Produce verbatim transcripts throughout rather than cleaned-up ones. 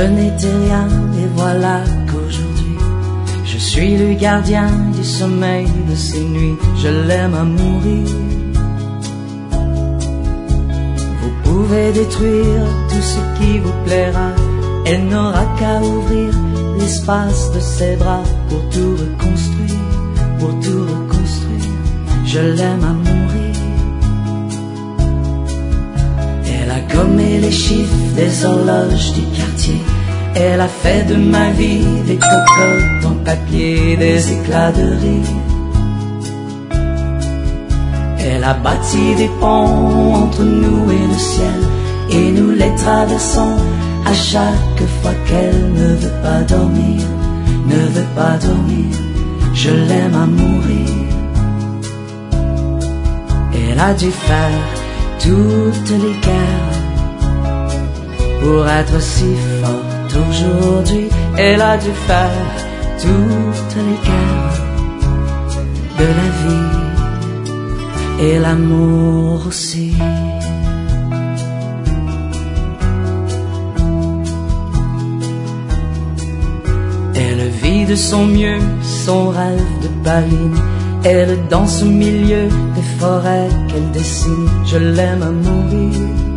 je n'étais rien et voilà qu'aujourd'hui je suis le gardien du sommeil de ces nuits. Je l'aime à mourir. Vous pouvez détruire tout ce qui vous plaira, elle n'aura qu'à ouvrir l'espace de ses bras pour tout reconstruire, pour tout reconstruire. Je l'aime à mourir. Elle a gommé les chiffres des horloges du quartier. Elle a fait de ma vie des cocottes en papier, des éclats de rire. Elle a bâti des ponts entre nous et le ciel, et nous les traversons à chaque fois qu'elle ne veut pas dormir, ne veut pas dormir. Je l'aime à mourir. Elle a dû faire toutes les guerres pour être si forte aujourd'hui. Elle a dû faire toutes les guerres de la vie et l'amour aussi. Elle vit de son mieux son rêve de ballerine. Elle danse au milieu des forêts qu'elle dessine. Je l'aime à mourir.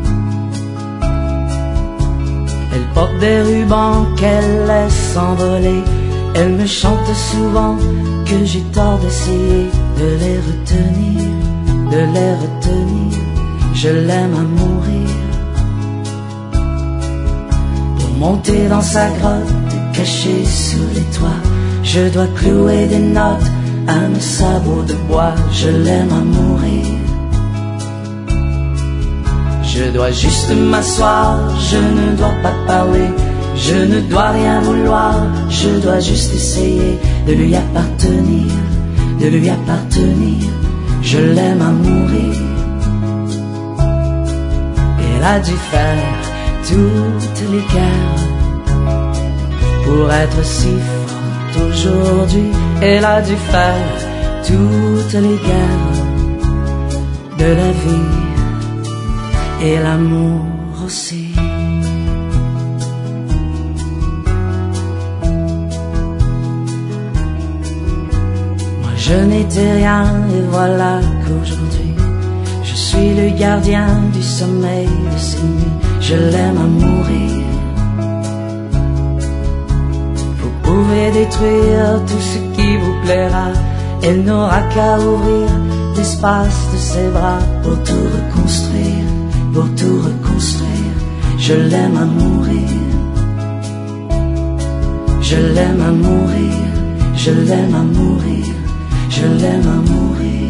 Elle porte des rubans qu'elle laisse s'envoler. Elle me chante souvent que j'ai tort d'essayer de les retenir, de les retenir. Je l'aime à mourir. Pour monter dans sa grotte cachée sous les toits, je dois clouer des notes à mes sabots de bois. Je l'aime à mourir. Je dois juste m'asseoir, je ne dois pas parler, je ne dois rien vouloir, je dois juste essayer de lui appartenir, de lui appartenir. Je l'aime à mourir. Elle a dû faire toutes les guerres pour être si forte aujourd'hui. Elle a dû faire toutes les guerres de la vie et l'amour aussi. Moi je n'étais rien et voilà qu'aujourd'hui je suis le gardien du sommeil de ces nuits. Je l'aime à mourir. Vous pouvez détruire tout ce qui vous plaira, elle n'aura qu'à ouvrir l'espace de ses bras pour tout reconstruire, pour tout reconstruire. Je l'aime à mourir. Je l'aime à mourir. Je l'aime à mourir. Je l'aime à mourir.